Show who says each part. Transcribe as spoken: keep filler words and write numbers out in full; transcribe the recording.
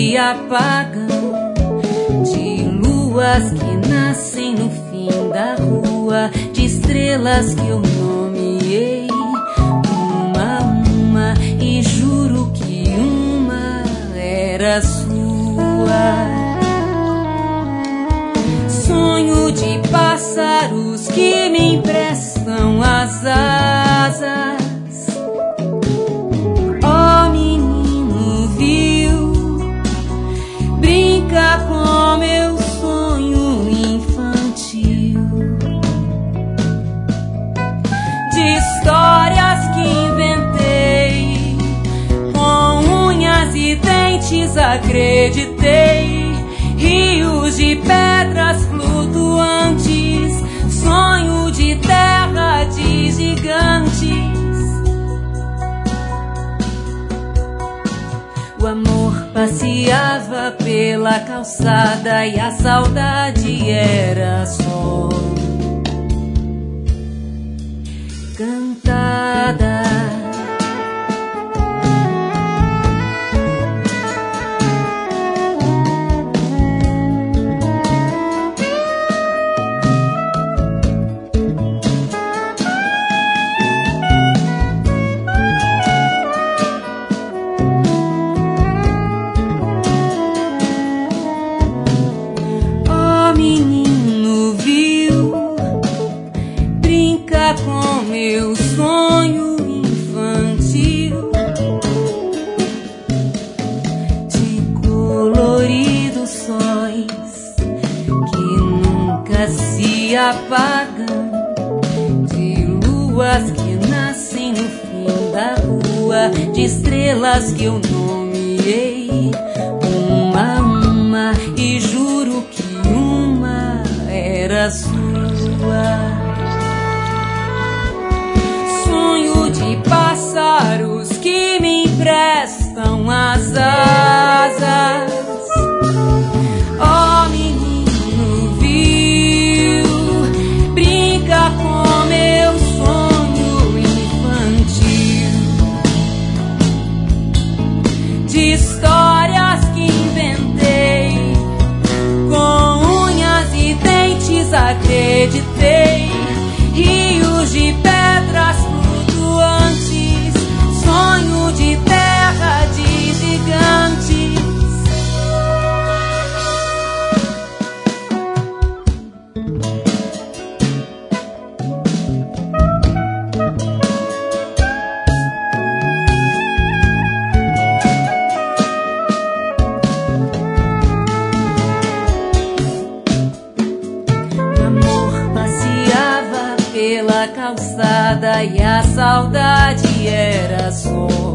Speaker 1: se apagam, de luas que nascem no fim da rua, de estrelas que eu nomeei uma a uma, e juro que uma era sua. Sonho de pássaros que me emprestam as asas. Ó menino, viu? Brinca com meu sonho infantil, de histórias que inventei, com unhas e dentes acreditei. Rios de pedras flutuantes, sonho de terra de gigantes. O amor passeava pela calçada e a saudade era só cantada. Menino, viu? Brinca com meu sonho infantil, de coloridos sóis que nunca se apagam, de luas que nascem no fim da rua, de estrelas que eu nomeei uma a uma, e juro que era sua. Sonho de pássaros que me emprestam as asas. Ó menino, viu? Brinca com meu sonho infantil, de histórias que inventei, acreditei. Rios de pedras flutuantes, sonho de terra de gigantes. Pela calçada e a saudade era só